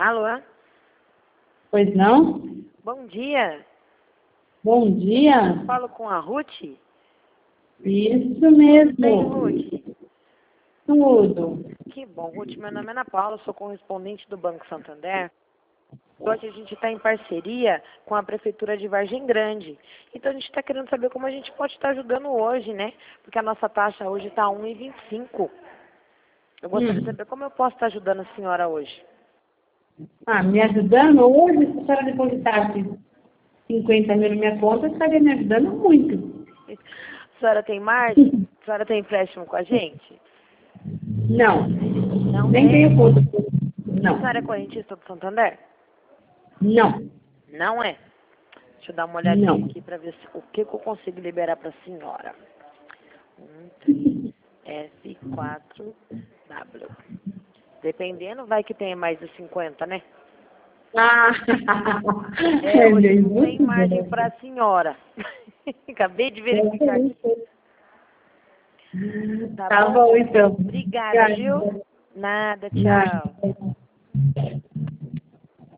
Alô? Pois não? Bom dia. Bom dia. Falo com a Ruth? Isso Bem, mesmo. Ruth. Tudo. Que bom, Ruth. Meu nome é Ana Paula, sou correspondente do Banco Santander. Hoje a gente está em parceria com a Prefeitura de Vargem Grande. Então a gente está querendo saber como a gente pode estar ajudando hoje, né? Porque a nossa taxa hoje está 1,25. Eu gostaria de saber como eu posso estar ajudando a senhora hoje. Me ajudando hoje, se a senhora depositasse 50 mil na minha conta, estaria me ajudando muito. A senhora tem margem? A senhora tem empréstimo com a gente? Não. Não Nem tem? tenho conta. A Não. senhora é correntista do Santander? Não. Não é? Deixa eu dar uma Não. olhadinha aqui para ver o que eu consigo liberar para a senhora. 13F4W. Dependendo, vai que tenha mais de 50, né? Hoje bem, não tem muito margem bom. para a senhora. Acabei de verificar aqui. Tá Tá bom? bom, então. Obrigada, viu? Obrigada. Nada, tchau. Nada.